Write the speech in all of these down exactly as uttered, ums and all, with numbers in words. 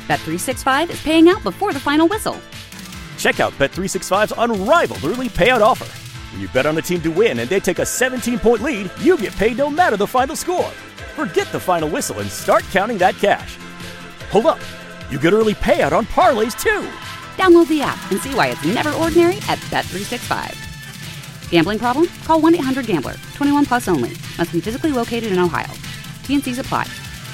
Bet three sixty-five is paying out before the final whistle. Check out Bet three sixty-five's unrivaled early payout offer. When you bet on a team to win and they take a seventeen-point lead, you get paid no matter the final score. Forget the final whistle and start counting that cash. Hold up. You get early payout on parlays, too. Download the app and see why it's never ordinary at Bet three sixty-five. Gambling problem? Call one eight hundred gambler. twenty-one plus only. Must be physically located in Ohio. T N Cs apply.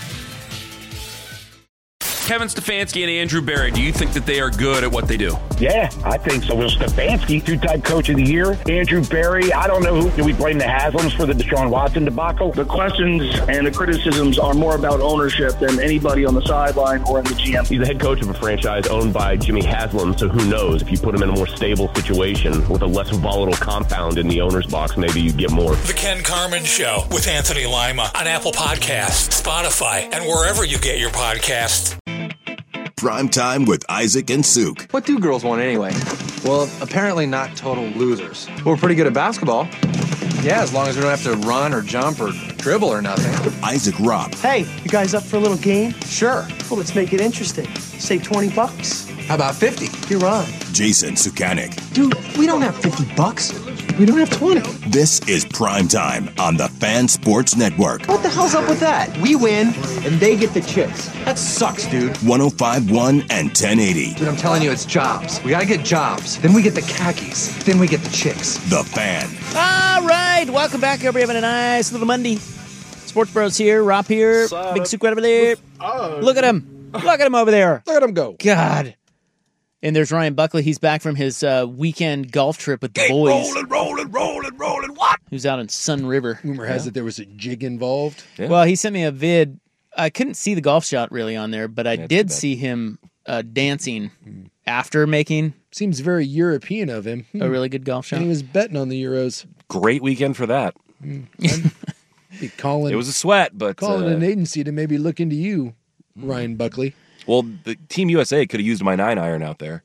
Kevin Stefanski and Andrew Berry, do you think that they are good at what they do? Yeah, I think so. Well, Stefanski, two-time coach of the year. Andrew Berry, I don't know who. Do we blame the Haslams for the Deshaun Watson debacle? The questions and the criticisms are more about ownership than anybody on the sideline or in the G M. He's the head coach of a franchise owned by Jimmy Haslam, so who knows? If you put him in a more stable situation with a less volatile compound in the owner's box, maybe you get more. The Ken Carman Show with Anthony Lima on Apple Podcasts, Spotify, and wherever you get your podcasts. Prime Time with Isaac and Suk. What do girls want anyway? Well, apparently not total losers. We're pretty good at basketball. Yeah, as long as we don't have to run or jump or dribble or nothing. Isaac Robb. Hey, you guys up for a little game? Sure. Well, let's make it interesting. Say twenty bucks. How about fifty? You're on. Jason Sukanik. Dude, we don't have fifty bucks. We don't have twenty. This is Prime Time on the Fan Sports Network. What the hell's up with that? We win, and they get the chicks. That sucks, dude. one oh five point one and ten eighty. Dude, I'm telling you, it's jobs. We gotta get jobs. Then we get the khakis. Then we get the chicks. The Fan. All right, welcome back. Hope you're having a nice little Monday. Sports Bros here, Rob here, Big Suk right over there. Look at him. Look at him over there. Look at him go. God. And there's Ryan Buckley. He's back from his uh, weekend golf trip with the Keep boys. rolling, rolling, rolling, rolling. What? Who's out in Sun River. Rumor has yeah. it there was a jig involved. Yeah. Well, he sent me a vid. I couldn't see the golf shot really on there, but I That's did see him uh, dancing mm. after making. Seems very European of him. A really good golf shot. And he was betting on the Euros. Great weekend for that. Mm. Be calling, it was a sweat, but calling uh, an agency to maybe look into you, Ryan Buckley. Well, the Team U S A could have used my nine iron out there.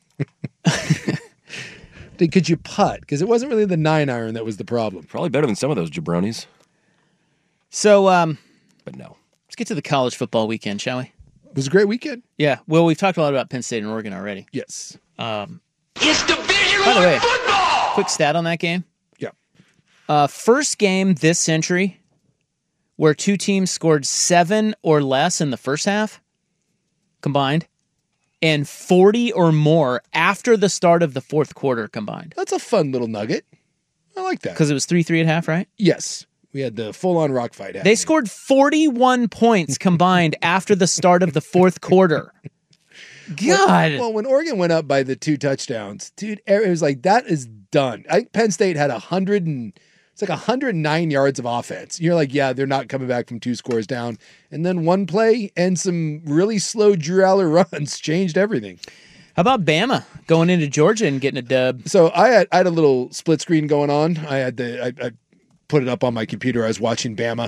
Could you putt? Because it wasn't really the nine iron that was the problem. Probably better than some of those jabronis. So, um, but no. Let's get to the college football weekend, shall we? It was a great weekend. Yeah. Well, we've talked a lot about Penn State and Oregon already. Yes. Um, it's Division by the way, football. Quick stat on that game. Yeah. Uh, first game this century where two teams scored seven or less in the first half combined, and forty or more after the start of the fourth quarter combined. That's a fun little nugget. I like that. Because it was three three at half, right? Yes. We had the full-on rock fight happening. They scored forty-one points combined after the start of the fourth quarter. God. Well, well, when Oregon went up by the two touchdowns, dude, it was like, that is done. I think Penn State had a hundred and it's like one hundred nine yards of offense. You're like, yeah, they're not coming back from two scores down. And then one play and some really slow Drew Aller runs changed everything. How about Bama going into Georgia and getting a dub? So I had I had a little split screen going on. I had the I, I put it up on my computer. I was watching Bama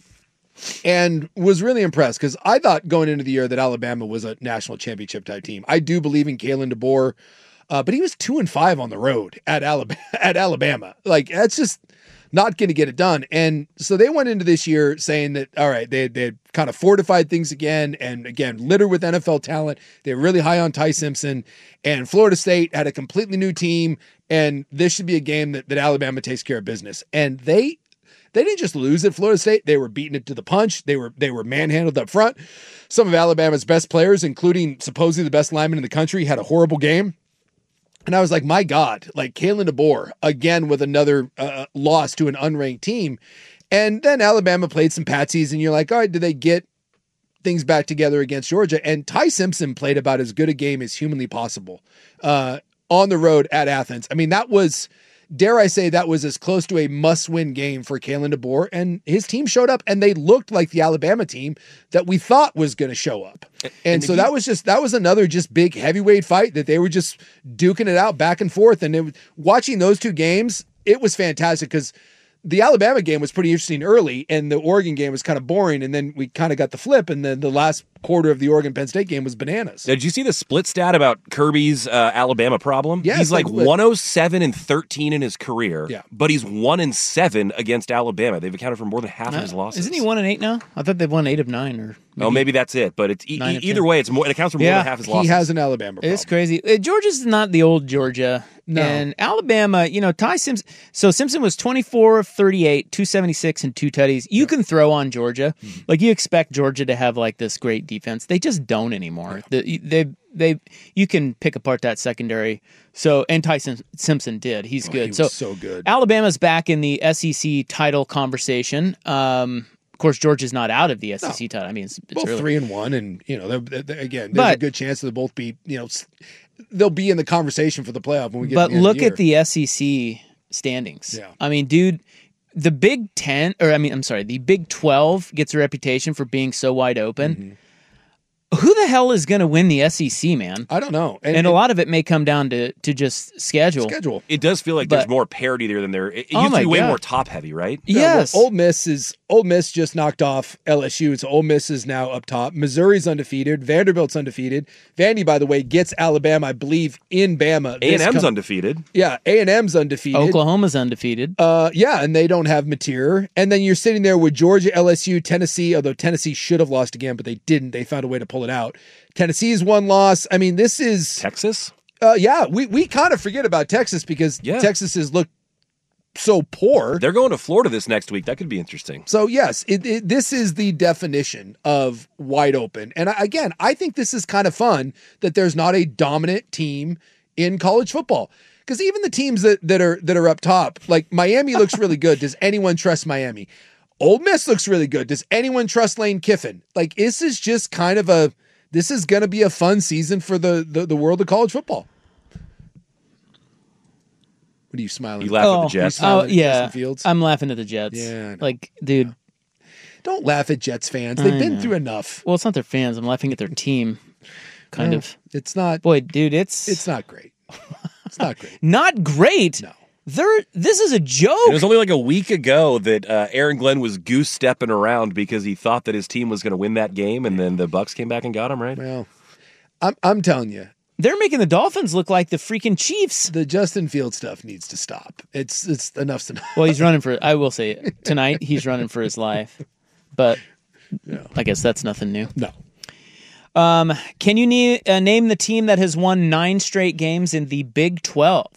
and was really impressed because I thought going into the year that Alabama was a national championship type team. I do believe in Kalen DeBoer, uh, but he was two and five on the road at Alabama. At Alabama, like that's just not going to get it done. And so they went into this year saying that, all right, they they had kind of fortified things again, and again, littered with N F L talent. They're really high on Ty Simpson, and Florida State had a completely new team, and this should be a game that, that Alabama takes care of business. And they they didn't just lose at Florida State. They were beating it to the punch. They were they were manhandled up front. Some of Alabama's best players, including supposedly the best lineman in the country, had a horrible game. And I was like, my God, like Kalen DeBoer, again with another uh, loss to an unranked team. And then Alabama played some patsies, and you're like, all right, do they get things back together against Georgia? And Ty Simpson played about as good a game as humanly possible uh, on the road at Athens. I mean, that was, dare I say, that was as close to a must-win game for Kalen DeBoer. And his team showed up, and they looked like the Alabama team that we thought was going to show up. And, and so that was just, that was another just big heavyweight fight that they were just duking it out back and forth. And it was, watching those two games, it was fantastic because the Alabama game was pretty interesting early and the Oregon game was kind of boring. And then we kind of got the flip. And then the last quarter of the Oregon Penn State game was bananas. Did you see the split stat about Kirby's uh, Alabama problem? Yeah, he's like, like one oh seven and thirteen in his career, yeah. but he's one and seven against Alabama. They've accounted for more than half Uh, of his losses. Isn't he one and eight now? I thought they've won eight of nine. Or maybe, oh, maybe that's it. But it's e- Nine of either ten. way, it's more. It accounts for more Yeah, than half his losses. He has an Alabama problem. It's crazy. Uh, Georgia's not the old Georgia. No. And Alabama, you know, Ty Simpson. So Simpson was twenty-four of thirty-eight, two seventy-six, and two tutties. You can throw on Georgia. Mm-hmm. Like, you expect Georgia to have, like, this great defense. They just don't anymore. The, they, they, you can pick apart that secondary. So, and Ty Sim- Simpson did. He's Oh, good. he was so, so good. Alabama's back in the S E C title conversation. Um, of course, Georgia's not out of the S E C title. I mean, it's, it's both early. three and one, and you know, they're, they're, again, there's But- a good chance they'll both be, you know, s- they'll be in the conversation for the playoff when we get. But to the end look of the at the S E C standings. Yeah. I mean, dude, the Big Ten, or I mean, I'm sorry, the Big twelve gets a reputation for being so wide open. Mm-hmm. Who the hell is going to win the S E C, man? I don't know, And, a lot of it may come down to to just schedule. Schedule. It does feel like But- there's more parity there than there. It, it Oh used to my be way God. more top heavy, right? Yeah, Yes. well, Ole Miss is Ole Miss just knocked off L S U, so Ole Miss is now up top. Missouri's undefeated. Vanderbilt's undefeated. Vandy, by the way, gets Alabama, I believe, in Bama. A and this M's com- undefeated. Yeah, A and M's undefeated. Oklahoma's undefeated. Uh, yeah, and they don't have Mateer. And then you're sitting there with Georgia, L S U, Tennessee, although Tennessee should have lost again, but they didn't. They found a way to pull it out. Tennessee's one loss. I mean, this is Texas. Uh, yeah, we, we kind of forget about Texas because Yeah. Texas has looked so poor. They're going to Florida this next week. That could be interesting. So yes, it, it, this is the definition of wide open. And I, again, I think this is kind of fun that there's not a dominant team in college football. Because even the teams that, that are that are up top, like Miami looks really good. Does anyone trust Miami? Ole Miss looks really good. Does anyone trust Lane Kiffin? Like, this is just kind of a this is going to be a fun season for the, the the world of college football. What are you smiling? You laugh at the Jets. Oh, at yeah. Justin Fields? I'm laughing at the Jets. Yeah, I know. Like, dude. Don't laugh at Jets fans. They've I been know. through enough. Well, it's not their fans. I'm laughing at their team. Kind No, of. It's not. Boy, dude, it's It's not great. It's not great. not great. No. They're, this is a joke. It was only like a week ago that uh, Aaron Glenn was goose stepping around because he thought that his team was going to win that game, and then the Bucks came back and got him. Right? Well, I'm I'm telling you, They're making the Dolphins look like the freaking Chiefs. the Justin Fields stuff needs to stop. It's it's enough's enough. Well, he's running for, I will say it, tonight he's running for his life. But I guess that's nothing new. No. Um, can you ne- uh, name the team that has won nine straight games in the Big twelve?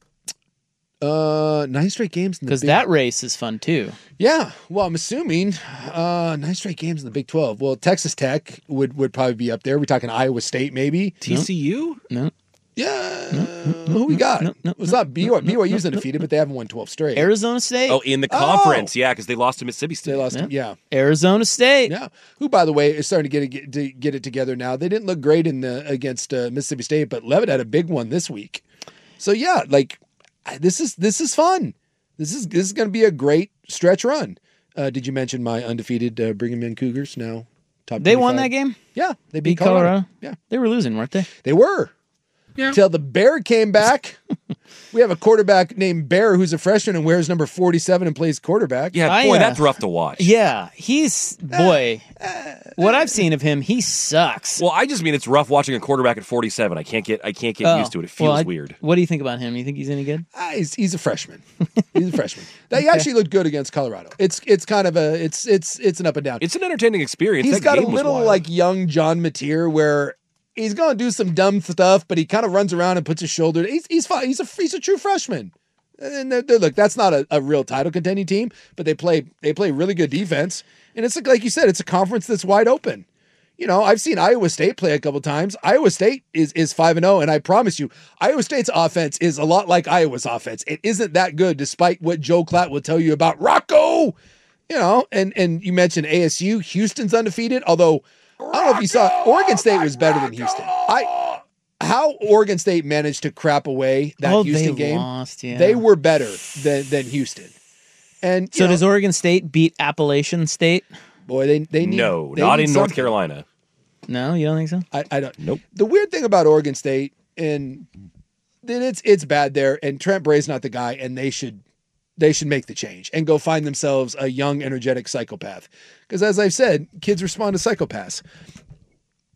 Uh, nine straight games in the Because Big- that race is fun too. Yeah. Well, I'm assuming uh, nine straight games in the Big twelve. Well, Texas Tech would would probably be up there. We're talking Iowa State, maybe. T C U? No. Yeah. Who we got? no, no, it's not B Y U. B Y U's undefeated, but they haven't won twelve straight. Arizona State? Oh, in the conference, yeah, because they lost to Mississippi State. They lost. Yeah. yeah. Arizona State. Yeah, who, by the way, is starting to get it, to get it together now. They didn't look great in the against uh, Mississippi State, but Levitt had a big one this week. So yeah, like this is this is fun. This is this is going to be a great stretch run. Uh, did you mention my undefeated uh, Brigham Young Cougars? Now top. They won twenty-five? that game? Yeah, they beat, Beat Colorado? Colorado. Yeah, They were losing, weren't they? they were. Yeah. Till the Bear came back. We have a quarterback named Bear who's a freshman and wears number forty-seven and plays quarterback. Yeah, I, boy, uh, that's rough to watch. Yeah, he's, boy, what I've seen of him, he sucks. Well, I just mean it's rough watching a quarterback at forty-seven. I can't get I can't get Oh, used to it. It feels well, I- weird. What do you think about him? You think he's any good? Ah, he's, he's a freshman. He's a freshman. He actually looked good against Colorado. It's it's kind of a it's it's it's an up and down. It's an entertaining experience. He's That got a game was little wild. like young John Mateer where he's going to do some dumb stuff, but he kind of runs around and puts his shoulder. He's he's fine. He's a he's a true freshman. And they're, they're, look, that's not a, a real title contending team, but they play they play really good defense. And it's like, like you said, it's a conference that's wide open. You know, I've seen Iowa State play a couple times. Iowa State is is five and zero, and I promise you, Iowa State's offense is a lot like Iowa's offense. It isn't that good, despite what Joe Klatt will tell you about Rocco. You know, and and you mentioned A S U. Houston's undefeated, although. I don't know if you saw Oregon State was better than Houston. I how Oregon State managed to crap away that Oh, Houston they game. lost, yeah. They were better than than Houston. And you So know, does Oregon State beat Appalachian State? boy, they they need no, they not need in North something. Carolina. No, you don't think so? I, I don't. Nope. The weird thing about Oregon State, and then it's it's bad there, and Trent Bray's not the guy, and they should they should make the change and go find themselves a young, energetic psychopath. Because as I've said, kids respond to psychopaths.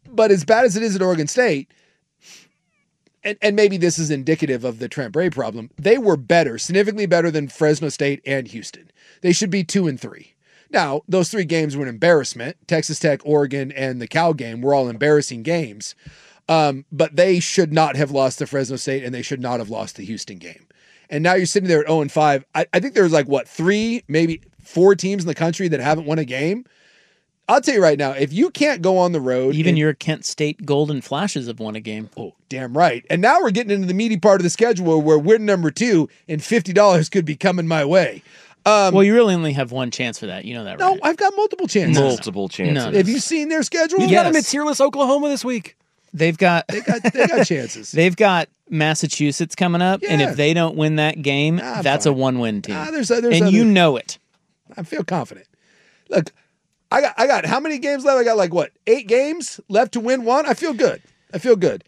But as bad as it is at Oregon State, and, and maybe this is indicative of the Trent Bray problem, they were better, significantly better than Fresno State and Houston. They should be two and three. Now, those three games were an embarrassment. Texas Tech, Oregon, and the Cal game were all embarrassing games. Um, but they should not have lost to Fresno State, and they should not have lost the Houston game. And now you're sitting there at oh and five. I, I think there's like, what, three, maybe four teams in the country that haven't won a game. I'll tell you right now, if you can't go on the road... Even and, your Kent State Golden Flashes have won a game. Oh, damn right. And now we're getting into the meaty part of the schedule where we're number two and fifty dollars could be coming my way. Um, well, you really only have one chance for that. You know that, no, right? I've got multiple chances. Multiple chances. No. Have you seen their schedule? We've Yes. got them at Tearless, Oklahoma this week. They've got They got, they got chances. they've got Massachusetts coming up, and Yeah. if they don't win that game, Ah, that's fine. a one-win team. Ah, there's, there's and other, you know it. I feel confident. Look, I got I got how many games left? I got like what, eight games left to win one? I feel good. I feel good.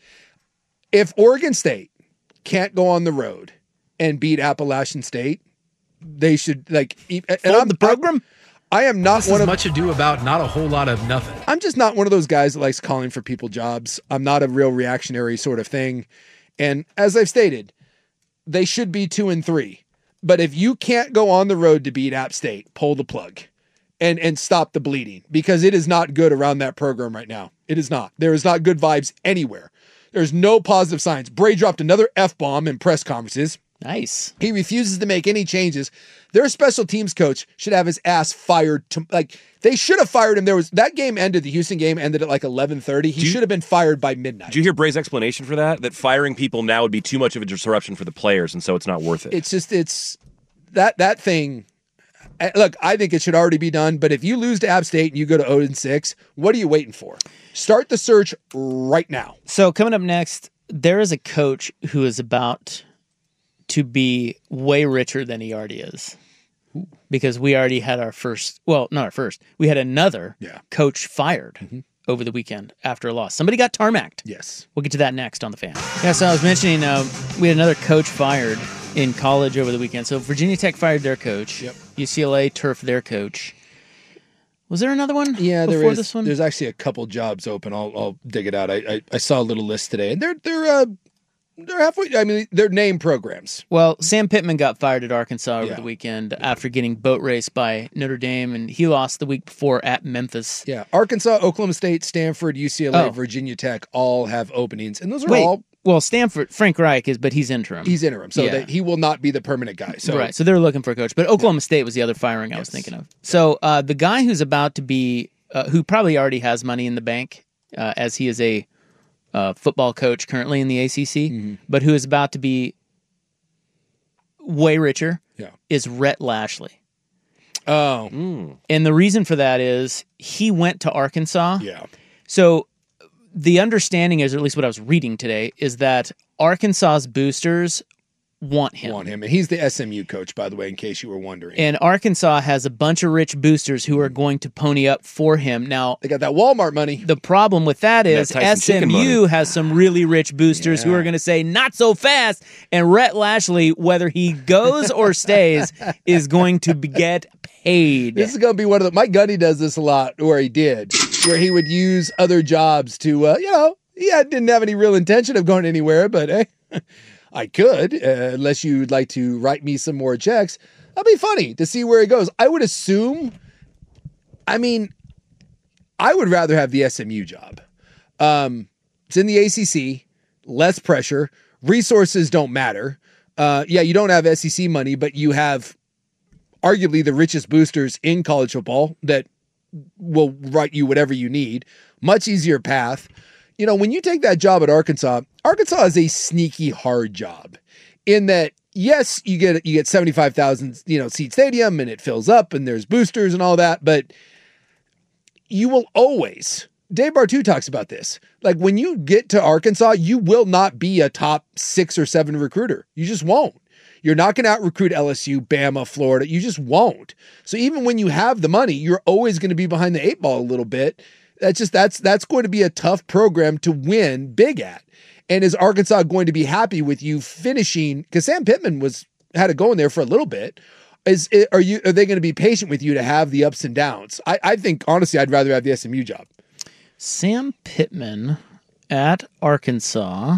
If Oregon State can't go on the road and beat Appalachian State, they should like and Fold I'm the program. I, I am not This one is of much ado about not a whole lot of nothing. I'm just not one of those guys that likes calling for people jobs. I'm not a real reactionary sort of thing. And as I've stated, they should be two and three. But if you can't go on the road to beat App State, pull the plug and, and stop the bleeding, because it is not good around that program right now. It is not. There is not good vibes anywhere. There's no positive signs. Bray dropped another F-bomb in press conferences. Nice. He refuses to make any changes. Their special teams coach should have his ass fired. To, like they should have fired him. There was that game ended. The Houston game ended at like eleven thirty. He you, should have been fired by midnight. Did you hear Bray's explanation for that? That firing people now would be too much of a disruption for the players, and so it's not worth it. It's just it's that that thing. Look, I think it should already be done. But if you lose to App State and you go to oh and six, what are you waiting for? Start the search right now. So coming up next, there is a coach who is about to be way richer than he already is. Ooh. Because we already had our first, well, not our first, we had another yeah. coach fired mm-hmm. over the weekend after a loss. Somebody got tarmacked. Yes. We'll get to that next on The Fan. Yeah, so I was mentioning uh, we had another coach fired in college over the weekend. So Virginia Tech fired their coach. Yep. U C L A turfed their coach. Was there another one? Yeah, there before is. This one? There's actually a couple jobs open. I'll, I'll dig it out. I, I I saw a little list today, and they're they're uh, they're halfway. I mean, they're name programs. Well, Sam Pittman got fired at Arkansas over Yeah. the weekend after getting boat raced by Notre Dame, and he lost the week before at Memphis. Yeah, Arkansas, Oklahoma State, Stanford, U C L A, Oh. Virginia Tech all have openings, and those are Wait, all. well, Stanford, Frank Reich is, but he's interim. He's interim, so Yeah. that he will not be the permanent guy. So right, so they're looking for a coach. But Oklahoma State was the other firing I was Yes. thinking of. So uh, the guy who's about to be, uh, who probably already has money in the bank, uh, as he is a uh, football coach currently in the A C C, Mm-hmm. but who is about to be way richer, Yeah. is Rhett Lashley. Oh, And the reason for that is he went to Arkansas. yeah. So the understanding is, or at least what I was reading today, is that Arkansas's boosters want him. Want him, and he's the S M U coach, by the way, in case you were wondering. And Arkansas has a bunch of rich boosters who are going to pony up for him. Now, they got that Walmart money. The problem with that is That Tyson chicken S M U money. has some really rich boosters who Yeah. are going to say, not so fast. And Rhett Lashley, whether he goes or stays, is going to be- get paid. This is going to be one of the. Mike Gundy does this a lot, or he did, where he would use other jobs to, uh, you know, he had, didn't have any real intention of going anywhere, but hey, I could, uh, unless you'd like to write me some more checks. That'd be funny to see where he goes. I would assume, I mean, I would rather have the S M U job. Um, it's in the A C C, less pressure, resources don't matter. Uh, yeah, you don't have S E C money, but you have arguably the richest boosters in college football that will write you whatever you need. Much easier path. You know, when you take that job at Arkansas, Arkansas is a sneaky hard job in that, yes, you get you get seventy-five thousand, you know, seat stadium and it fills up and there's boosters and all that, but you will always, Dave Bartu talks about this. Like when you get to Arkansas, you will not be a top six or seven recruiter. You just won't. You're not going to out recruit L S U, Bama, Florida. You just won't. So even when you have the money, you're always going to be behind the eight ball a little bit. That's just, that's, that's going to be a tough program to win big at. And is Arkansas going to be happy with you finishing? Because Sam Pittman was, had to go in there for a little bit. Is it, are you, are they going to be patient with you to have the ups and downs? I, I think honestly, I'd rather have the S M U job. Sam Pittman at Arkansas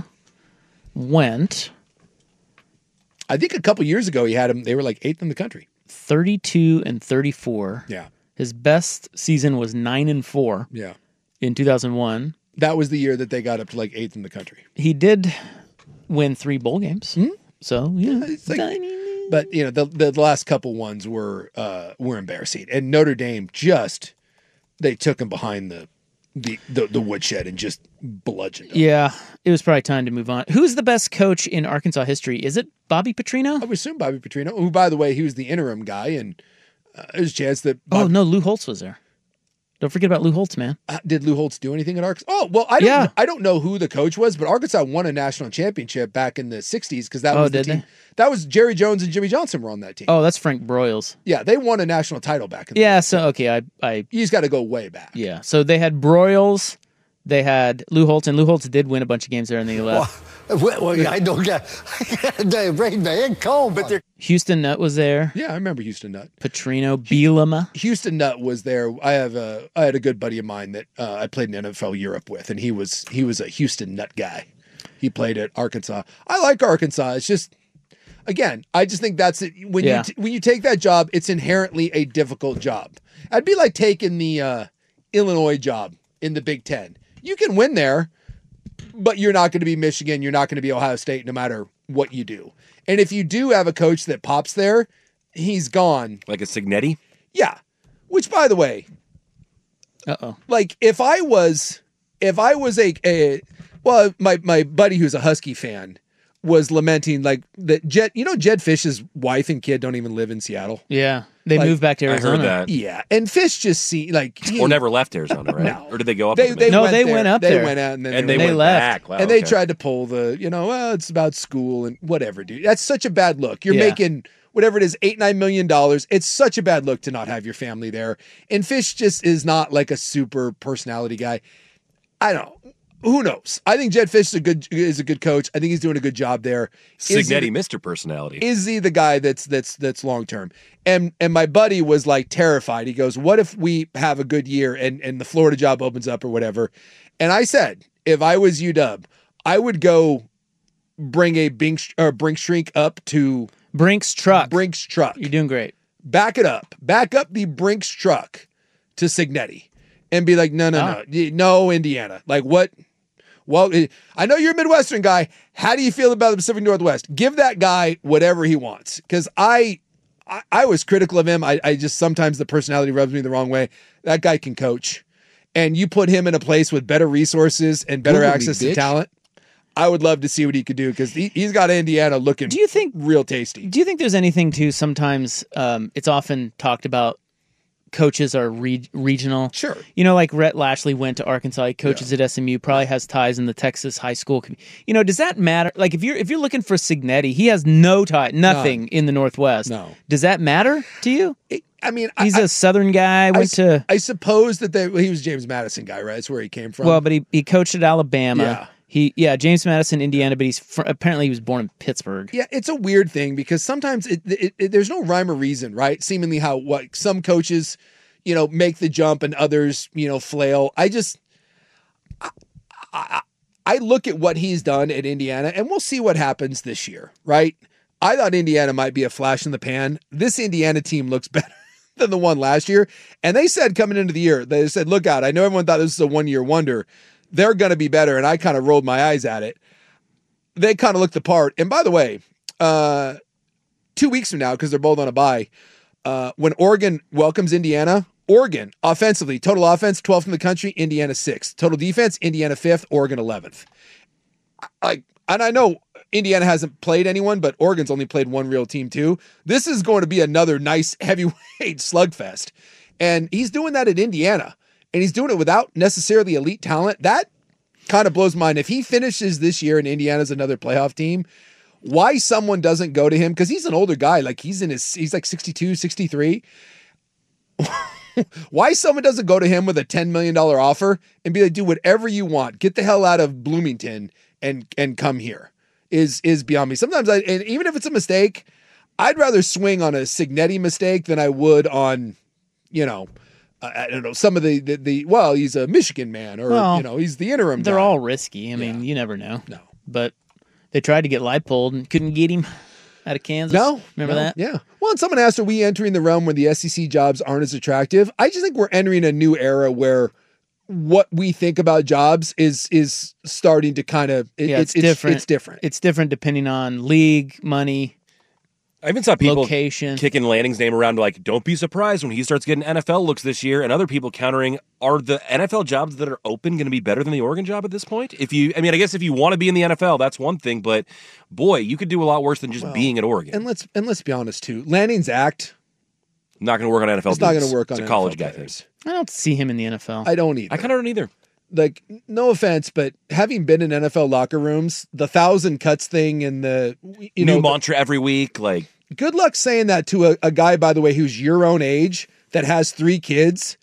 went. I think a couple years ago he had them. They were like eighth in the country. thirty-two and thirty-four. Yeah. His best season was nine and four. Yeah. In two thousand one. That was the year that they got up to like eighth in the country. He did win three bowl games. Hmm? So, yeah. It's like, but, you know, the, the last couple ones were uh, were embarrassing. And Notre Dame just, they took him behind the the, the, the woodshed and just bludgeoned him. Yeah, it was probably time to move on. Who's the best coach in Arkansas history? Is it Bobby Petrino? I would assume Bobby Petrino, who, by the way, he was the interim guy, and uh, there's a chance that... Oh, Bob- no, Lou Holtz was there. Don't forget about Lou Holtz, man. Uh, did Lou Holtz do anything at Arkansas? Oh, well, I don't, Yeah. I don't know who the coach was, but Arkansas won a national championship back in the sixties because that Oh, was the did team. they? That was Jerry Jones and Jimmy Johnson were on that team. Oh, that's Frank Broyles. Yeah, they won a national title back in the Yeah, so, okay, I... I You just got to go way back. yeah, so they had Broyles, they had Lou Holtz, and Lou Holtz did win a bunch of games there, and they left. Well, well, I don't get the brain man cold, but they're Houston Nutt was there. Yeah, I remember Houston Nutt. Petrino, Bielema. Houston Nutt was there. I have a I had a good buddy of mine that uh, I played in N F L Europe with, and he was he was a Houston Nutt guy. He played at Arkansas. I like Arkansas. It's just again, I just think that's it. When Yeah. you t- when you take that job, it's inherently a difficult job. I'd be like taking the uh, Illinois job in the Big Ten. You can win there, but you're not going to be Michigan. You're not going to be Ohio State, no matter what you do. And if you do have a coach that pops there, he's gone. Like a Signetti? Yeah. Which, by the way, uh-oh. Like if I was, if I was a, a well, my my buddy who's a Husky fan was lamenting like that. Jed, you know, Jed Fish's wife and kid don't even live in Seattle. Yeah, they Like- moved back to I Arizona. heard that. Yeah, and Fish just see like he- Or never left Arizona, right? No. Or did they go up? They, with they them? No, went they there. went up they there. went out and then and they, they, went went left. back. Wow, and they okay. tried to pull the, you know, well, it's about school and whatever, dude. That's such a bad look. You're Yeah. making whatever it is, eight, nine million dollars. It's such a bad look to not have your family there. And Fish just is not like a super personality guy. I don't know. Who knows? I think Jed Fish is a good is a good coach. I think he's doing a good job there. Is he Signetti, the- Mister Personality. Is he the guy that's that's that's long term? And and my buddy was like terrified. He goes, "What if we have a good year and and the Florida job opens up or whatever?" And I said, if I was U W, I would go bring a Brinks or Brinks shrink up to Brinks truck. Brinks truck. You're doing great. Back it up. Back up the Brinks truck to Signetti and be like, no, no, Ah. no, no, Indiana. Like what? Well, I know you're a Midwestern guy. How do you feel about the Pacific Northwest? Give that guy whatever he wants. Because I, I, I was critical of him. I, I just sometimes the personality rubs me the wrong way. That guy can coach, and you put him in a place with better resources and better Google me, access to bitch. talent. I would love to see what he could do because he, he's got Indiana looking. Do you think real tasty? Do you think there's anything to sometimes? Um, it's often talked about. Coaches are re- regional. Sure. You know, like Rhett Lashley went to Arkansas. He coaches at S M U. Probably has ties in the Texas high school. com- You know, does that matter? Like, if you're if you're looking for Signetti, he has no tie, nothing None. in the Northwest. No. Does that matter to you? I mean, He's a a Southern guy. I, Went s- to I suppose that they, well, he was a James Madison guy, right? That's where he came from. well, but he he coached at Alabama. Yeah. He yeah James Madison, Indiana, but he's fr- apparently he was born in Pittsburgh. Yeah, it's a weird thing because sometimes it, it, it, there's no rhyme or reason, right? Seemingly how what some coaches, you know, make the jump and others, you know, flail. I just, I, I, I look at what he's done at Indiana, and we'll see what happens this year, right? I thought Indiana might be a flash in the pan. This Indiana team looks better than the one last year, and they said coming into the year, they said, "Look out! I know everyone thought this was a one year wonder. They're going to be better," and I kind of rolled my eyes at it. They kind of looked the part. And by the way, uh, two weeks from now, because they're both on a bye, uh, when Oregon welcomes Indiana, Oregon offensively, total offense, twelfth in the country, Indiana sixth. Total defense, Indiana fifth, Oregon eleventh. Like, and I know Indiana hasn't played anyone, but Oregon's only played one real team too. This is going to be another nice heavyweight slugfest. And he's doing that at Indiana. And he's doing it without necessarily elite talent. That kind of blows my mind. If he finishes this year and Indiana's another playoff team, why someone doesn't go to him, because he's an older guy, like he's in his, he's like sixty-two, sixty-three. Why someone doesn't go to him with a ten million dollars offer and be like, do whatever you want, get the hell out of Bloomington and and come here is is beyond me. Sometimes I, and even if it's a mistake, I'd rather swing on a Signetti mistake than I would on, you know, I, I don't know, some of the, the, the, well, he's a Michigan man or, Well, you know, he's the interim They're guy. all risky. I mean, you never know. No. But they tried to get Leipold and couldn't get him out of Kansas. No. Remember no, that? Yeah. Well, and someone asked, are we entering the realm where the S E C jobs aren't as attractive? I just think we're entering a new era where what we think about jobs is is starting to kind of, it, Yeah, it's, it's, different. It's different. It's different depending on league, money. I even saw people location. kicking Lanning's name around like, don't be surprised when he starts getting N F L looks this year, and other people countering, are the N F L jobs that are open going to be better than the Oregon job at this point? If you, I mean, I guess if you want to be in the N F L, that's one thing, but boy, you could do a lot worse than just Well, being at Oregon. And let's and let's be honest too. Lanning's act, Not going to work on N F L it's not dudes. going to work on It's a N F L college guy thing. players. I don't see him in the N F L. I don't either. I kind of don't either. Like, no offense, but having been in N F L locker rooms, the thousand cuts thing and the you New know mantra every week, like. Good luck saying that to a, a guy, by the way, who's your own age that has three kids.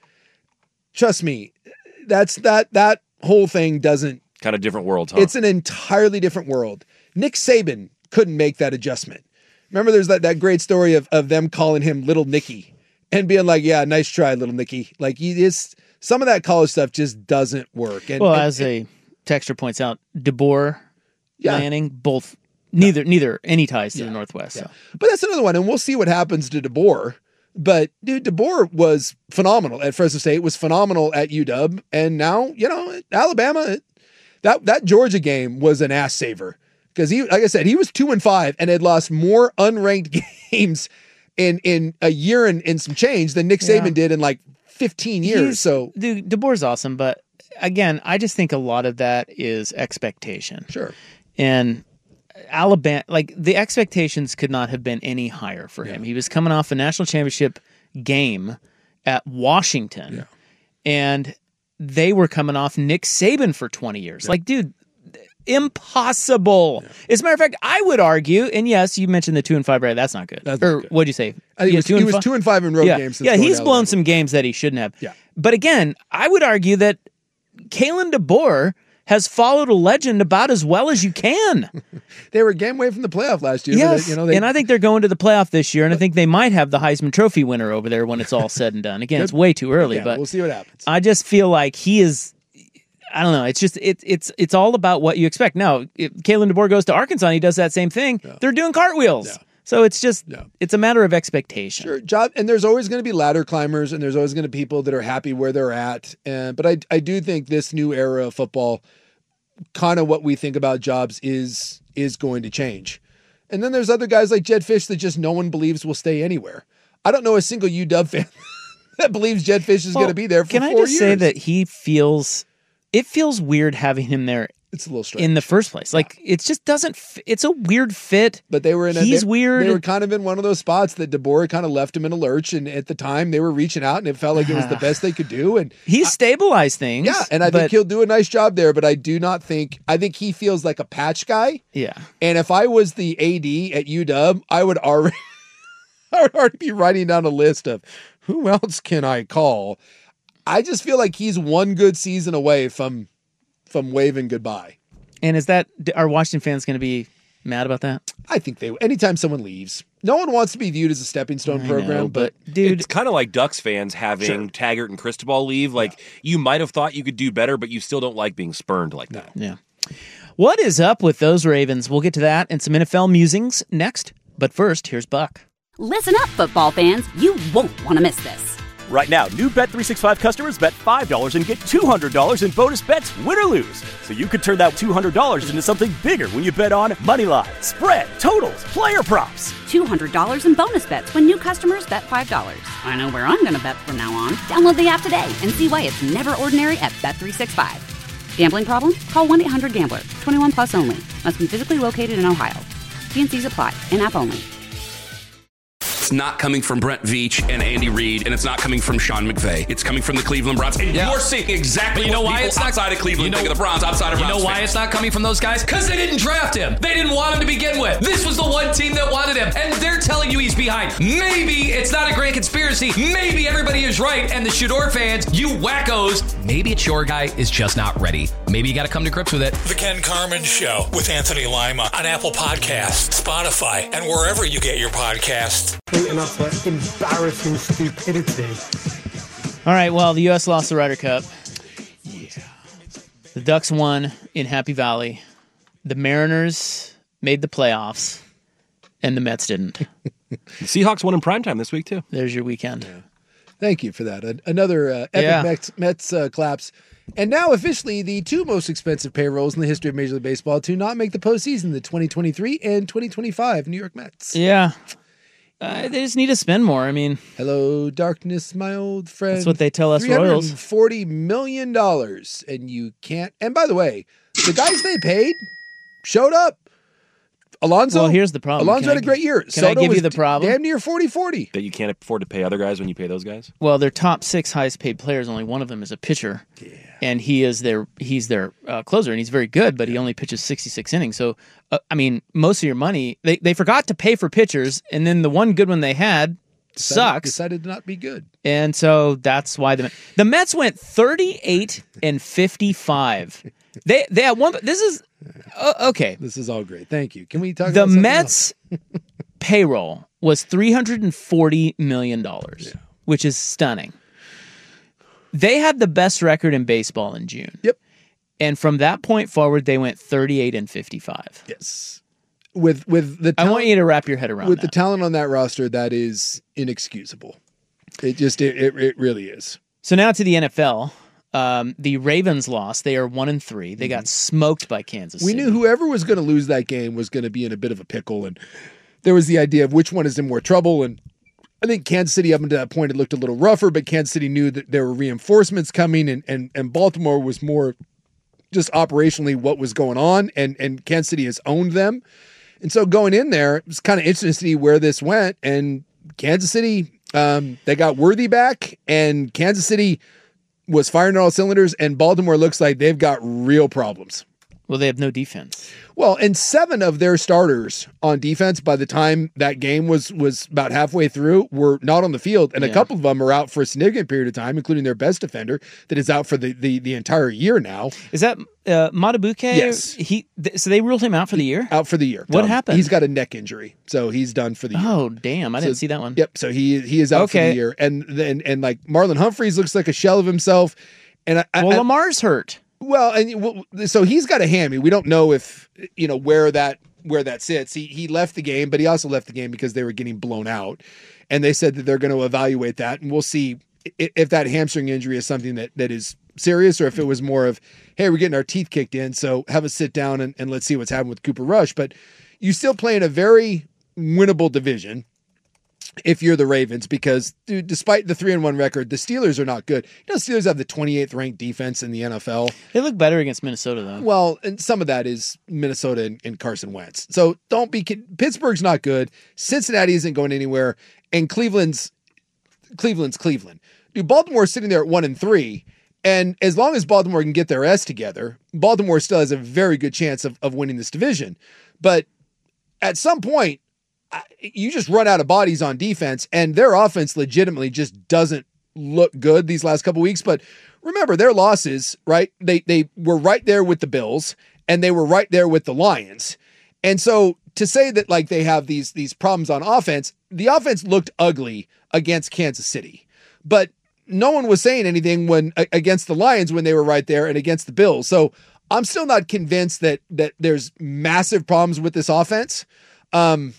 Trust me, that's that that whole thing doesn't. Kind of different world, huh? It's an entirely different world. Nick Saban couldn't make that adjustment. Remember, there's that, that great story of, of them calling him Little Nicky and being like, "Yeah, nice try, Little Nicky." Like he is. Some of that college stuff just doesn't work. And, well, and, as a texter points out, DeBoer, Yeah. Lanning, both neither neither any ties to the Northwest. Yeah. So. But that's another one, and we'll see what happens to DeBoer. But dude, DeBoer was phenomenal at Fresno State, was phenomenal at U W, and now you know Alabama. That that Georgia game was an ass saver because he, like I said, he was two and five and had lost more unranked games in in a year and, and some change than Nick Saban Yeah. did in like fifteen years. He's- so dude, DeBoer's awesome, but again, I just think a lot of that is expectation. Sure. And Alabama, like the expectations could not have been any higher for him. He was coming off a national championship game at Washington, and they were coming off Nick Saban for twenty years. Like, dude, impossible. As a matter of fact, I would argue, and yes, you mentioned the two and five, right? That's not good. That's or not good. what'd you say? I think Yeah, he was, he was two and five in road yeah. games. Since Yeah, going he's to blown Alabama. some games that he shouldn't have. Yeah. But again, I would argue that Kalen DeBoer has followed a legend about as well as you can. They were a game away from the playoff last year. Yes, but they, you know, they, and I think they're going to the playoff this year, and I think they might have the Heisman Trophy winner over there when it's all said and done. Again, it's way too early, Yeah, but we'll see what happens. I just feel like he is. I don't know. It's just it, it's it's all about what you expect. Now, if Kalen DeBoer goes to Arkansas and he does that same thing, they're doing cartwheels. So it's just it's a matter of expectation. Sure, job, and there's always going to be ladder climbers, and there's always going to be people that are happy where they're at. And but I I do think this new era of football, kind of what we think about jobs is is going to change. And then there's other guys like Jed Fish that just no one believes will stay anywhere. I don't know a single U W fan that believes Jed Fish is Well, going to be there for Can four I just years. say that he feels it feels weird having him there. It's a little strange in the first place. Like it just doesn't. F- it's a weird fit. But they were in. A, He's they, weird. They were kind of in one of those spots that DeBoer kind of left him in a lurch, and at the time they were reaching out, and it felt like it was the best they could do. And he's I, stabilized things. Yeah, and I but, think he'll do a nice job there. But I do not think. I think he feels like a patch guy. Yeah. And if I was the A D at U W, I would already, I would already be writing down a list of who else can I call. I just feel like he's one good season away from from waving goodbye. And is that are Washington fans going to be mad about that? I think they. Anytime someone leaves, no one wants to be viewed as a stepping stone I program. know, but, but dude, it's kind of like Ducks fans having Sure. Taggart and Cristobal leave. Like you might have thought you could do better, but you still don't like being spurned like that. Yeah. What is up with those Ravens? We'll get to that and some N F L musings next. But first, here's Buck. Listen up, football fans. You won't want to miss this. Right now, new Bet three sixty-five customers bet five dollars and get two hundred dollars in bonus bets, win or lose. So you could turn that two hundred dollars into something bigger when you bet on money line, spread, totals, player props. two hundred dollars in bonus bets when new customers bet five dollars. I know where I'm going to bet from now on. Download the app today and see why it's never ordinary at Bet three sixty-five. Gambling problem? Call one eight hundred gambler. twenty-one plus only. Must be physically located in Ohio. T and C's apply. In-app only. It's not coming from Brent Veach and Andy Reid, and it's not coming from Sean McVay. It's coming from the Cleveland Browns. And Yeah. you're seeing exactly But you know what why people it's not outside of Cleveland you know, think of the Browns, outside of You Browns know why fans. it's not coming from those guys? Because they didn't draft him. They didn't want him to begin with. This was the one team that wanted him, and they're telling you he's behind. Maybe it's not a grand conspiracy. Maybe everybody is right, and the Shador fans, you wackos, maybe it's your guy is just not ready. Maybe you got to come to grips with it. The Ken Carmen Show with Anthony Lima on Apple Podcasts, Spotify, and wherever you get your podcasts. Enough for embarrassing stupidity. All right, well, the U S lost the Ryder Cup. Yeah. The Ducks won in Happy Valley. The Mariners made the playoffs, and the Mets didn't. The Seahawks won in primetime this week, too. There's your weekend. Yeah. Thank you for that. A- another uh, epic Yeah. Mets, Mets uh, collapse. And now officially the two most expensive payrolls in the history of Major League Baseball to not make the postseason, the twenty twenty-three and twenty twenty-five New York Mets. Yeah. Uh, they just need to spend more. I mean, hello, darkness, my old friend. That's what they tell us Royals. three hundred forty million dollars, and you can't. And by the way, the guys they paid showed up. Alonso. Well, here's the problem. Alonso Can had I- a great year. can Soto I give you was the problem? Damn near forty forty. That you can't afford to pay other guys when you pay those guys? Well, their top six highest paid players, only one of them is a pitcher. Yeah. And he is their he's their uh, closer, and he's very good, but he only pitches sixty-six innings. So, uh, I mean, most of your money, they, they forgot to pay for pitchers, and then the one good one they had Decided, sucks. Decided to not be good. And so that's why the the Mets went thirty-eight and fifty-five. They they had one. This is uh, okay. This is all great. Thank you. Can we talk The about something Mets payroll was three hundred forty million dollars, yeah. which is stunning. They had the best record in baseball in June. Yep. And from that point forward, they went thirty-eight and fifty-five. Yes. With with the I talent, want you to wrap your head around with that. the talent on that roster, that is inexcusable. It just it it, it really is. So now to the N F L. Um, the Ravens lost. They are one and three. They got smoked by Kansas We City. knew whoever was going to lose that game was going to be in a bit of a pickle, and there was the idea of which one is in more trouble. And I think Kansas City, up until that point, it looked a little rougher, but Kansas City knew that there were reinforcements coming, and and and Baltimore was more just operationally what was going on, and and Kansas City has owned them. And so going in there, it was kind of interesting to see where this went. And Kansas City, um, they got Worthy back, and Kansas City was firing on all cylinders, and Baltimore looks like they've got real problems. Well, they have no defense. Well, and seven of their starters on defense by the time that game was was about halfway through were not on the field, and Yeah. a couple of them are out for a significant period of time, including their best defender that is out for the the, the entire year now. Is that uh, Matabuke? Yes. He. Th- so they ruled him out for the year? Out for the year. What Um, happened? He's got a neck injury, so he's done for the year. Oh, damn. I didn't So- see that one. Yep. So he he is out for Okay. the year, and then and like Marlon Humphreys looks like a shell of himself. And I, Well, I, Lamar's hurt. Well, and well, so he's got a hammy. We don't know if you know where that where that sits. He he left the game, but he also left the game because they were getting blown out, and they said that they're going to evaluate that, and we'll see if, if that hamstring injury is something that that is serious or if it was more of, hey, we're getting our teeth kicked in, so have a sit down and, and let's see what's happening with Cooper Rush. But you still play in a very winnable division if you're the Ravens, because dude, despite the three and one record, the Steelers are not good. You know, the Steelers have the twenty-eighth ranked defense in the N F L. They look better against Minnesota, though. Well, and some of that is Minnesota and, and Carson Wentz. So don't be Pittsburgh's not good. Cincinnati isn't going anywhere, and Cleveland's Cleveland's Cleveland. Dude, Baltimore's sitting there at one and three, and as long as Baltimore can get their S together, Baltimore still has a very good chance of, of winning this division. But at some point, you just run out of bodies on defense, and their offense legitimately just doesn't look good these last couple weeks. But remember their losses, right? They they were right there with the Bills, and they were right there with the Lions. And so to say that like they have these these problems on offense, the offense looked ugly against Kansas City, but no one was saying anything when against the Lions when they were right there and against the Bills. So I'm still not convinced that that there's massive problems with this offense. Um,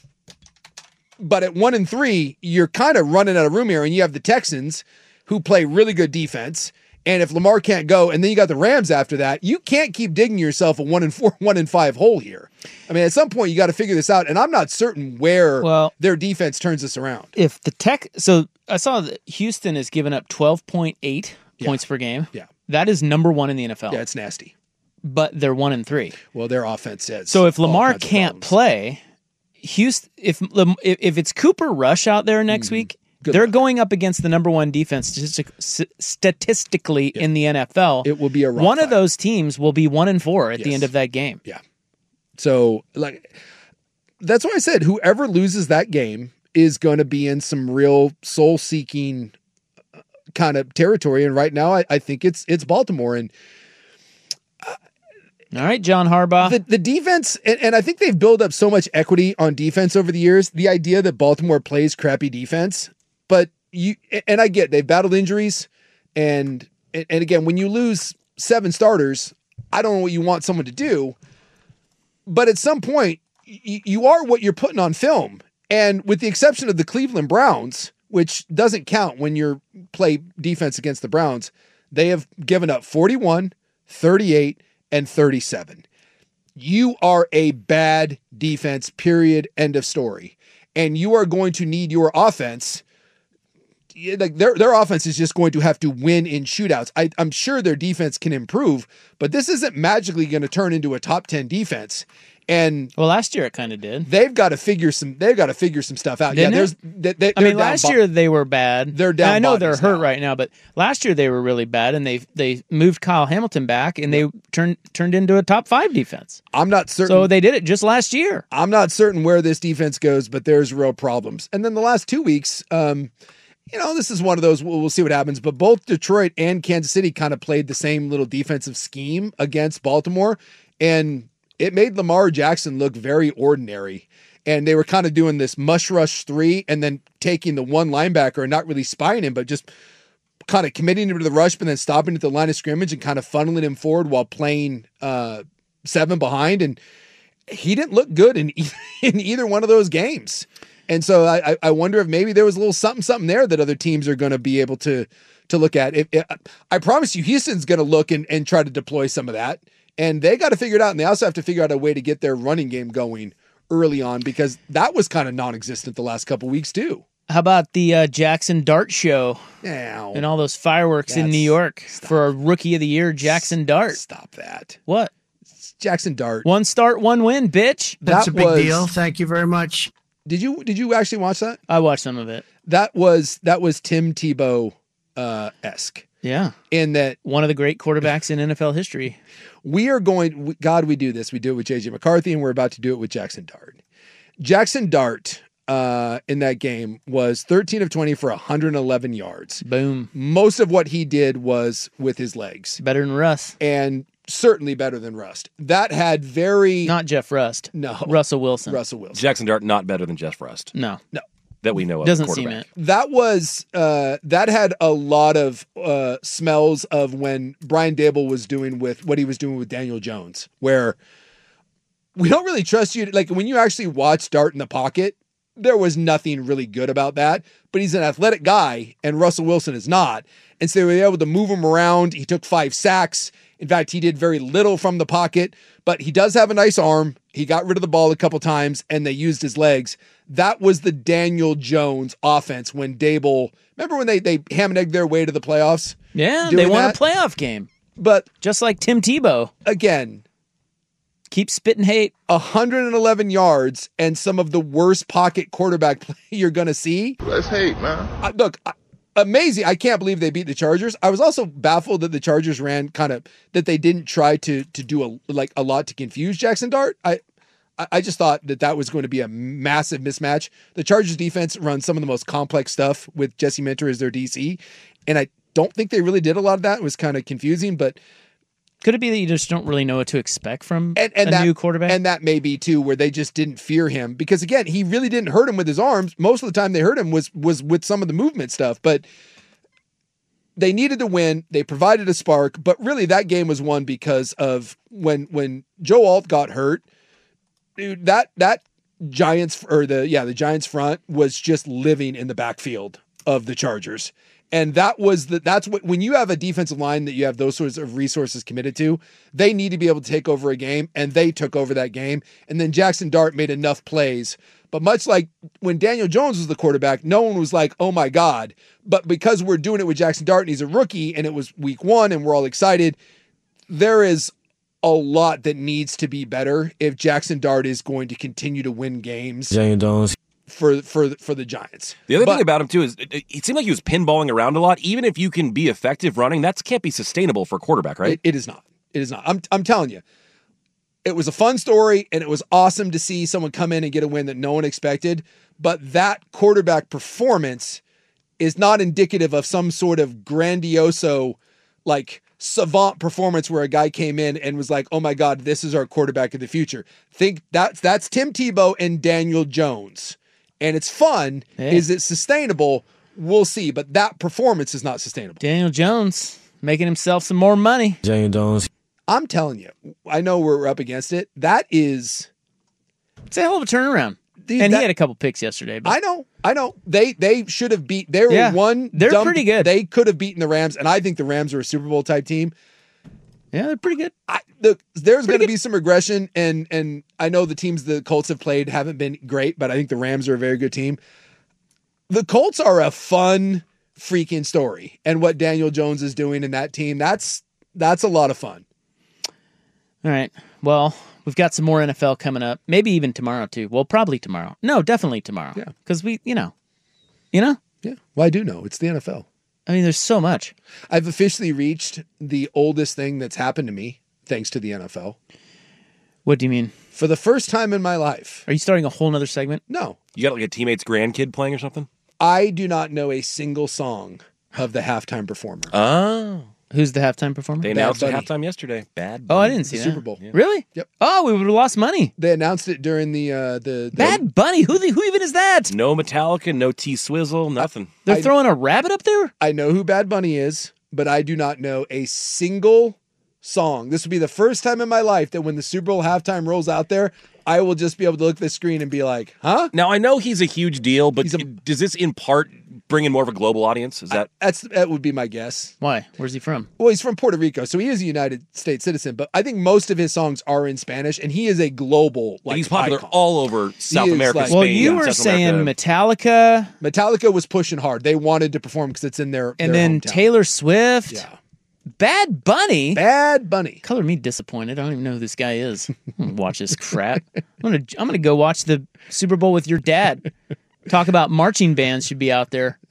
But at one and three, you're kind of running out of room here, and you have the Texans who play really good defense. And if Lamar can't go, and then you got the Rams after that, you can't keep digging yourself a one and four, one and five hole here. I mean, at some point you got to figure this out, and I'm not certain where well, their defense turns this around. If the tech, so I saw that Houston has given up twelve point eight yeah. points per game. Yeah, that is number one in the N F L. Yeah, it's nasty. But they're one and three. Well, their offense says so. If Lamar can't play. Houston, if if it's Cooper Rush out there next mm, week, they're luck. going up against the number one defense statistic, statistically yeah. in the N F L. It will be a rough one time. of those teams will be one and four at yes. the end of that game. Yeah. So like that's why I said whoever loses that game is going to be in some real soul seeking kind of territory. And right now, I, I think it's it's Baltimore and. All right, John Harbaugh. The, the defense, and, and I think they've built up so much equity on defense over the years. The idea that Baltimore plays crappy defense, but you, and I get they've battled injuries. And, and and again, when you lose seven starters, I don't know what you want someone to do, but at some point, y- you are what you're putting on film. And with the exception of the Cleveland Browns, which doesn't count when you play defense against the Browns, they have given up forty-one, thirty-eight, and thirty-seven. You are a bad defense, period, end of story. And you are going to need your offense. Like their their offense is just going to have to win in shootouts. I, I'm sure their defense can improve, but this isn't magically going to turn into a top ten defense. And well, last year it kind of did. They've got to figure some. They've got to figure some stuff out. Didn't yeah, there's. it? They, they, I mean, down last bo- year they were bad. They're down. And I know they're bodies hurt now. right now, but last year they were really bad, and they they moved Kyle Hamilton back, and they turned turned into a top five defense. I'm not certain. So they did it just last year. I'm not certain where this defense goes, but there's real problems. And then the last two weeks, um, you know, this is one of those. We'll, we'll see what happens. But both Detroit and Kansas City kind of played the same little defensive scheme against Baltimore, and it made Lamar Jackson look very ordinary. And they were kind of doing this mush rush three and then taking the one linebacker and not really spying him, but just kind of committing him to the rush, but then stopping at the line of scrimmage and kind of funneling him forward while playing uh, seven behind. And he didn't look good in, e- in either one of those games. And so I, I wonder if maybe there was a little something, something there that other teams are going to be able to, to look at. If, if, I promise you, Houston's going to look and, and try to deploy some of that. And they got to figure it out. And they also have to figure out a way to get their running game going early on, because that was kind of non-existent the last couple weeks too. How about the uh, Jackson Dart show Ow. and all those fireworks in That's- New York stop. for a Rookie of the Year, Jackson Dart? Stop that. What? It's Jackson Dart. One start, one win, bitch. That's That a big was- deal. Thank you very much. Did you did you actually watch that? I watched some of it. That was that was Tim Tebow uh, esque. Yeah. In that one of the great quarterbacks in N F L history. We are going, we- God, we do this. We do it with J J McCarthy, and we're about to do it with Jackson Dart. Jackson Dart uh, in that game was thirteen of twenty for one hundred eleven yards. Boom. Most of what he did was with his legs. Better than Russ. And certainly better than Rust. That had very... Not Jeff Rust. No. Russell Wilson. Russell Wilson. Jackson Dart not better than Jeff Rust. No. No. That we know of. Doesn't seem quarterback. it. That was uh, that had a lot of uh, smells of when Brian Dable was doing with what he was doing with Daniel Jones, where we don't really trust you. Like when you actually watch Dart in the pocket, there was nothing really good about that. But he's an athletic guy, and Russell Wilson is not, and so they were able to move him around. He took five sacks. In fact, he did very little from the pocket, but he does have a nice arm. He got rid of the ball a couple times, and they used his legs. That was the Daniel Jones offense when Dable, remember when they, they ham and egg their way to the playoffs? Yeah, Doing they won that? a playoff game. But just like Tim Tebow. Again, keep spitting hate. one hundred eleven yards and some of the worst pocket quarterback play you're going to see. Let's hate, man. I, look, I, amazing. I can't believe they beat the Chargers. I was also baffled that the Chargers ran kind of, that they didn't try to to do a like a lot to confuse Jackson Dart. I I just thought that that was going to be a massive mismatch. The Chargers defense runs some of the most complex stuff with Jesse Minter as their D C, and I don't think they really did a lot of that. It was kind of confusing, but could it be that you just don't really know what to expect from and, and a that, new quarterback? And that may be too, where they just didn't fear him because again, he really didn't hurt him with his arms. Most of the time they hurt him was was with some of the movement stuff, but they needed to win. They provided a spark, but really that game was won because of when when Joe Alt got hurt. Dude, that that Giants or the yeah the Giants front was just living in the backfield of the Chargers, and that was the that's what when you have a defensive line that you have those sorts of resources committed to, they need to be able to take over a game, and they took over that game. And then Jackson Dart made enough plays, but much like when Daniel Jones was the quarterback, no one was like, "Oh my God!" But because we're doing it with Jackson Dart and he's a rookie, and it was week one, and we're all excited, there is a lot that needs to be better if Jackson Dart is going to continue to win games for for for the Giants. The other But- thing about him too is it, it seemed like he was pinballing around a lot. Even if you can be effective running, that can't be sustainable for a quarterback, right? It, it is not. It is not. I'm I'm telling you, it was a fun story, and it was awesome to see someone come in and get a win that no one expected. But that quarterback performance is not indicative of some sort of grandioso, like, savant performance where a guy came in and was like, "Oh my God, this is our quarterback of the future." Think that's that's Tim Tebow and Daniel Jones, and it's fun. Yeah. Is it sustainable? we'll see. But that performance is not sustainable. Daniel Jones making himself some more money. Daniel Jones. I'm telling you, I know we're up against it. That is, it's a hell of a turnaround. Dude, and that, he had a couple picks yesterday. But. I know, I know. They they should have beat. They were yeah, one. They're dumb, pretty good. They could have beaten the Rams, and I think the Rams are a Super Bowl type team. Yeah, they're pretty good. I, the, there's going to be some regression, and and I know the teams the Colts have played haven't been great, but I think the Rams are a very good team. The Colts are a fun freaking story, and what Daniel Jones is doing in that team, that's that's a lot of fun. All right. Well, we've got some more N F L coming up. Maybe even tomorrow, too. Well, probably tomorrow. No, definitely tomorrow. Yeah. Because we, you know. You know? Yeah. Well, I do know. It's the N F L. I mean, there's so much. I've officially reached the oldest thing that's happened to me thanks to the N F L. What do you mean? For the first time in my life. Are you starting a whole nother segment? No. You got like a teammate's grandkid playing or something? I do not know a single song of the halftime performer. Oh. Who's the halftime performer? They announced at halftime yesterday. Bad Bunny. Oh, I didn't the see that. Super Bowl. Yeah. Really? Yep. Oh, we would have lost money. They announced it during the uh, the, the Bad Bunny. Who the, who even is that? No Metallica, no T Swizzle, nothing. They're I, throwing a rabbit up there? I know who Bad Bunny is, but I do not know a single song. This will be the first time in my life that when the Super Bowl halftime rolls out there, I will just be able to look at the screen and be like, huh? Now, I know he's a huge deal, but a, does this in part bring in more of a global audience? Is that I, that's that would be my guess. Why? Where's he from? Well, he's from Puerto Rico, so he is a United States citizen, but I think most of his songs are in Spanish, and he is a global like he's popular icon. all over South America, like, Spain. Well, you were South saying America. Metallica. Metallica was pushing hard. They wanted to perform because it's in their And their then hometown. Taylor Swift. Yeah. Bad Bunny. Bad Bunny. Color me disappointed. I don't even know who this guy is. I'm gonna watch this crap. I'm gonna I'm gonna go watch the Super Bowl with your dad. Talk about marching bands should be out there.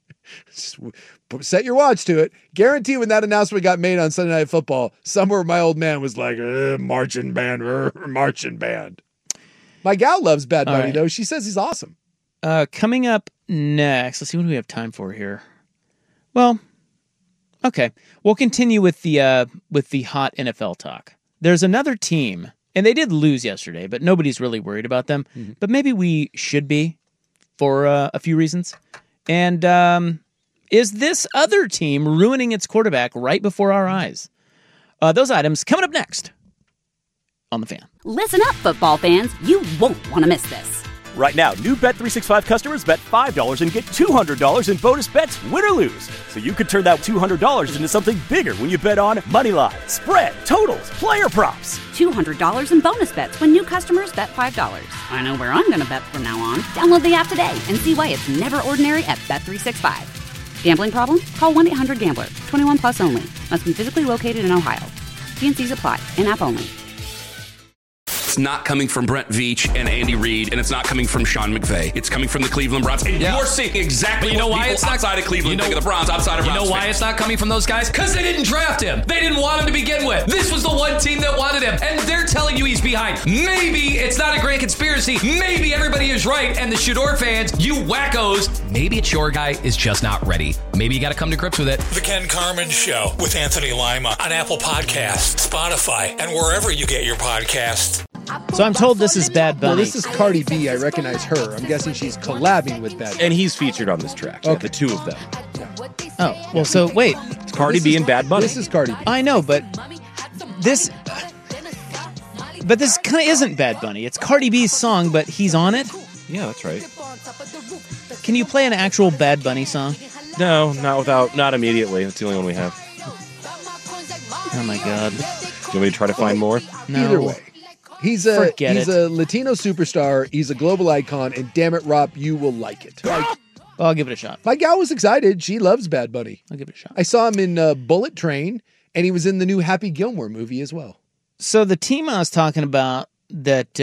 Set your watch to it. Guarantee when that announcement got made on Sunday Night Football, somewhere my old man was like, marching band, er, marching band. My gal loves Bad Bunny, right. though. She says he's awesome. Uh, coming up next, let's see, what do we have time for here? Well, okay. We'll continue with the uh, with the hot N F L talk. There's another team, and they did lose yesterday, but nobody's really worried about them. Mm-hmm. But maybe we should be for uh, a few reasons. And um, is this other team ruining its quarterback right before our eyes? Uh, those items coming up next on The Fan. Listen up, football fans. You won't want to miss this. Right now, new Bet three sixty-five customers bet five dollars and get two hundred dollars in bonus bets, win or lose. So you could turn that two hundred dollars into something bigger when you bet on money line, spread, totals, player props. two hundred dollars in bonus bets when new customers bet five dollars. I know where I'm going to bet from now on. Download the app today and see why it's never ordinary at Bet three sixty-five. Gambling problem? Call one eight hundred gambler. twenty-one plus only. Must be physically located in Ohio. T and C's apply. In-app only. It's not coming from Brent Veach and Andy Reid, and it's not coming from Sean McVay. It's coming from the Cleveland Browns. And Yeah. you're seeing exactly But you know what why people it's not- outside of Cleveland you know- think of the Browns, outside of You Browns know why fans. it's not coming from those guys? Because they didn't draft him. They didn't want him to begin with. This was the one team that wanted him, and they're telling you he's behind. Maybe it's not a grand conspiracy. Maybe everybody is right, and the Shador fans, you wackos, maybe it's your guy is just not ready. Maybe you got to come to grips with it. The Ken Carmen Show with Anthony Lima on Apple Podcasts, Spotify, and wherever you get your podcasts. So I'm told this is Bad Well, Bunny. this is Cardi B. I recognize her. I'm guessing she's collabing with Bad Bunny. And he's featured on this track. Okay. Yeah, the two of them. Oh, well, so wait. It's Cardi B is, and Bad Bunny. This is Cardi B. I know, but this... But this kind of isn't Bad Bunny. It's Cardi B's song, but he's on it? Yeah, that's right. Can you play an actual Bad Bunny song? No, not without, not immediately. That's the only one we have. Oh, my God. Do you want me to try to find more? No. Either way. He's a Forget he's it. a Latino superstar. He's a global icon, and damn it, Rob, you will like it. Like, Well, I'll give it a shot. my gal was excited. She loves Bad Bunny. I'll give it a shot. I saw him in uh, Bullet Train, and he was in the new Happy Gilmore movie as well. So the team I was talking about that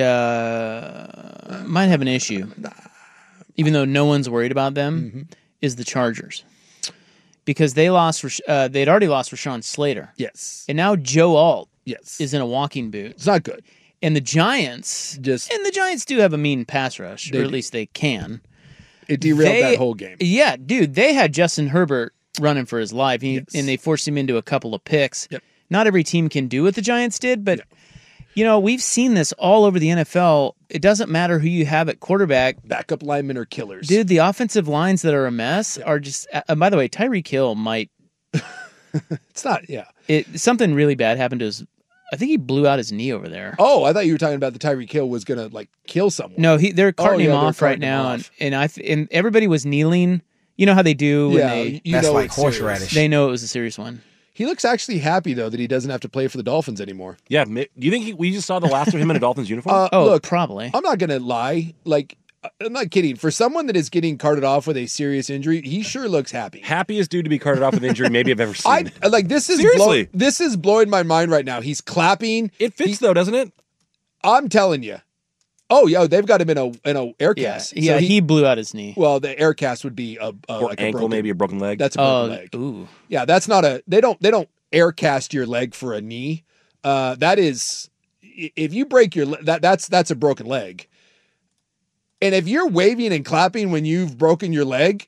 uh, might have an issue, even though no one's worried about them, Mm-hmm. is the Chargers. Because they lost, Rash- uh, they'd already lost Rashawn Slater. Yes. And now Joe Alt Yes. is in a walking boot. It's not good. And the Giants, Just and the Giants do have a mean pass rush, They or at do. least they can. it derailed They- that whole game. Yeah, dude, they had Justin Herbert running for his life, he, Yes. and they forced him into a couple of picks. Yep. Not every team can do what the Giants did, but You know, we've seen this all over the N F L. It doesn't matter who you have at quarterback. Backup linemen are killers. Dude, the offensive lines that are a mess yeah. are just... Uh, by the way, Tyreek Hill might... it's not, yeah. It Something really bad happened to his... I think he blew out his knee over there. Oh, I thought you were talking about the Tyreek Hill was going to, like, kill someone. No, he they're carting oh, yeah, him off right now, and, and I and everybody was kneeling. You know how they do when yeah, they... You That's know like horseradish. They know it was a serious one. He looks actually happy, though, that he doesn't have to play for the Dolphins anymore. Yeah. Do you think he, we just saw the last of him in a Dolphins uniform? Uh, oh, look, probably. I'm not going to lie. Like, I'm not kidding. For someone that is getting carted off with a serious injury, he sure looks happy. Happiest dude to be carted off with injury maybe I've ever seen. I like this is seriously. Blow, this is blowing my mind right now. He's clapping. It fits he, though, doesn't it? I'm telling you. Oh, yeah, they've got him in a in a air cast. Yeah, yeah so he, he blew out his knee. Well, the air cast would be a, a or like ankle, a broken, maybe a broken leg. That's a broken uh, leg. Ooh. Yeah, that's not a. They don't. They don't air cast your leg for a knee. Uh, that is, if you break your that that's that's a broken leg. And if you're waving and clapping when you've broken your leg,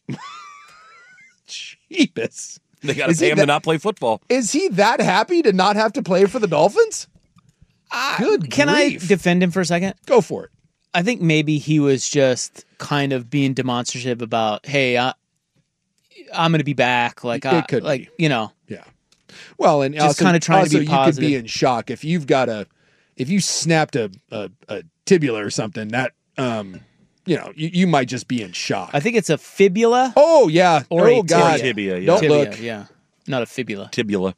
jeepus. They got to pay him that, to not play football. Is he that happy to not have to play for the Dolphins? Uh, Good Can grief. I defend him for a second? Go for it. I think maybe he was just kind of being demonstrative about, hey, I, I'm going to be back. Like, it I, could like be. you know. Yeah. Well, and just also, kind of trying also to be you positive. could be in shock if you've got a, if you snapped a, a, a tibula or something that, um, you know, you, you might just be in shock. I think it's a fibula. Oh yeah. Or oh a god. Tibia. Yeah. Don't tibia, look. Yeah. Not a fibula. Tibula.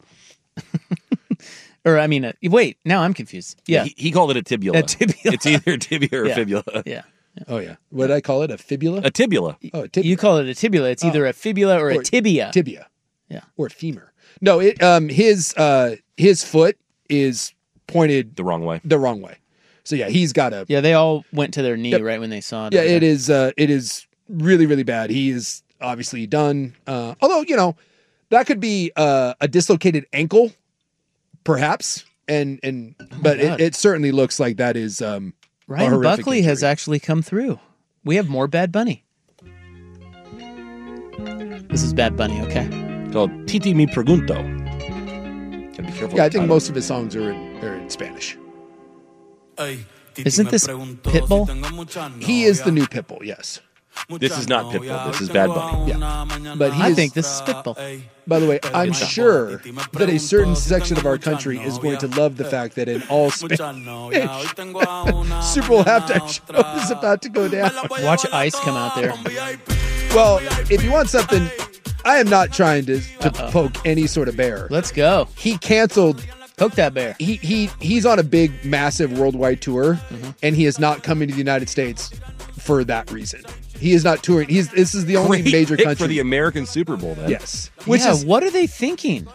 Or I mean, uh, wait. Now I'm confused. Yeah. He, he called it a tibula. A tibula. It's either tibia or yeah. fibula. Yeah. yeah. Oh yeah. What did I call it? A fibula? A tibula. Oh, a tibia. You call it a tibula. It's either Oh. a fibula or, Or a tibia. Tibia. Yeah. Or femur. No, it um his uh his foot is pointed the wrong way. The wrong way. So yeah, he's got a Yeah, they all went to their knee Yep. right when they saw it. Yeah, over it there. is uh it is really, really bad. He is obviously done. Uh although, you know, that could be uh a dislocated ankle, perhaps. And and but it, God. it certainly looks like that is um a Ryan horrific Buckley injury. has actually come through. We have more Bad Bunny. This is Bad Bunny, okay? Called Titi Mi Pregunto. Gotta be careful. Yeah, I think most of his songs are in, are in Spanish. Isn't this Pitbull? He is the new Pitbull, yes. This is not Pitbull. This is Bad Bunny. Yeah. But he I is, think this is Pitbull. By the way, I'm sure that a certain section of our country is going to love the fact that in all Spanish, Super Bowl halftime show is about to go down. Watch Ice come out there. Well, if you want something, I am not trying to, to poke any sort of bear. Let's go. He canceled. Poke that bear. He he he's on a big, massive worldwide tour, Mm-hmm. and he is not coming to the United States for that reason. He is not touring. He's this is the only Great major pick country for the American Super Bowl. Then Yes, Which yeah, is what are they thinking?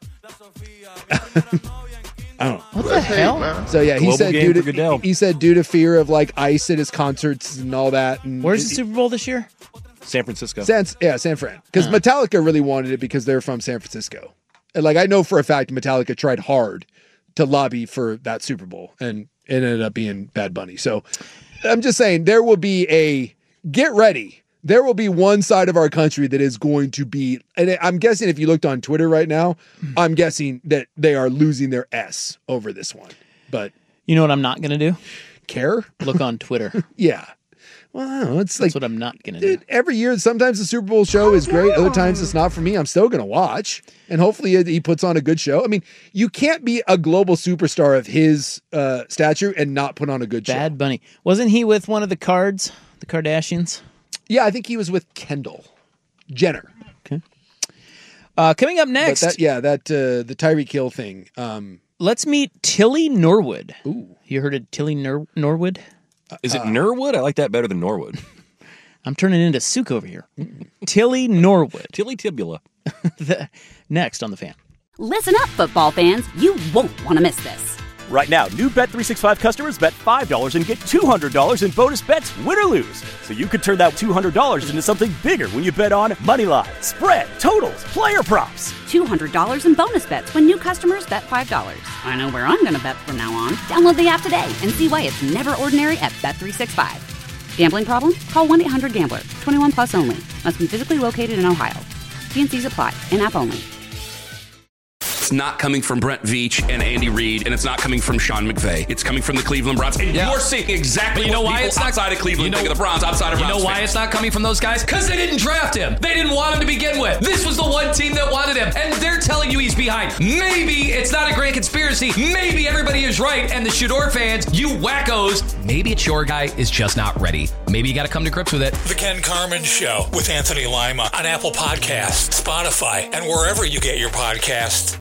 I don't know. What the hell? So yeah, he Global said game due for to Goodell. he said due to fear of like ice at his concerts and all that. And Where's the it- Super Bowl this year? San Francisco. San, yeah, San Fran. Because Uh. Metallica really wanted it because they're from San Francisco. And like I know for a fact Metallica tried hard to lobby for that Super Bowl and it ended up being Bad Bunny. So I'm just saying there will be a get ready. There will be one side of our country that is going to be, and I'm guessing if you looked on Twitter right now, I'm guessing that they are losing their S over this one. But You know what I'm not going to do? care? Look on Twitter. Yeah. Well, I don't know. It's like That's what I'm not going to do. dude, every year, sometimes the Super Bowl show is great. Other times it's not for me. I'm still going to watch. And hopefully he puts on a good show. I mean, you can't be a global superstar of his uh, stature and not put on a good Bad show. Bunny. Wasn't he with one of the Cards, the Kardashians? Yeah, I think he was with Kendall Jenner. Okay. Uh, coming up next. But that, yeah, that uh, the Tyreek Hill thing. Um, Let's meet Tilly Norwood. Ooh. You heard of Tilly Nor- Norwood? Is it Norwood? I like that better than Norwood. I'm turning into Souk over here. Tilly Norwood. Tilly Tibula. The- next on The Fan. Listen up, football fans. You won't want to miss this. Right now, new Bet three sixty-five customers bet five dollars and get two hundred dollars in bonus bets, win or lose. So you could turn that two hundred dollars into something bigger when you bet on moneyline, spread, totals, player props. two hundred dollars in bonus bets when new customers bet five dollars. I know where I'm going to bet from now on. Download the app today and see why it's never ordinary at Bet three sixty-five. Gambling problem? Call one eight hundred gambler. twenty-one plus only. Must be physically located in Ohio. T and C's apply. In-app only. It's not coming from Brent Veach and Andy Reid, and it's not coming from Sean McVay. It's coming from the Cleveland Browns. And Yeah. you're seeing exactly But you know what why people it's not outside of Cleveland you know, think of the Browns, outside of You Browns know why fans. it's not coming from those guys? Because they didn't draft him. They didn't want him to begin with. This was the one team that wanted him, and they're telling you he's behind. Maybe it's not a grand conspiracy. Maybe everybody is right, and the Shador fans, you wackos, maybe it's your guy is just not ready. Maybe you got to come to grips with it. The Ken Carmen Show with Anthony Lima on Apple Podcasts, Spotify, and wherever you get your podcasts.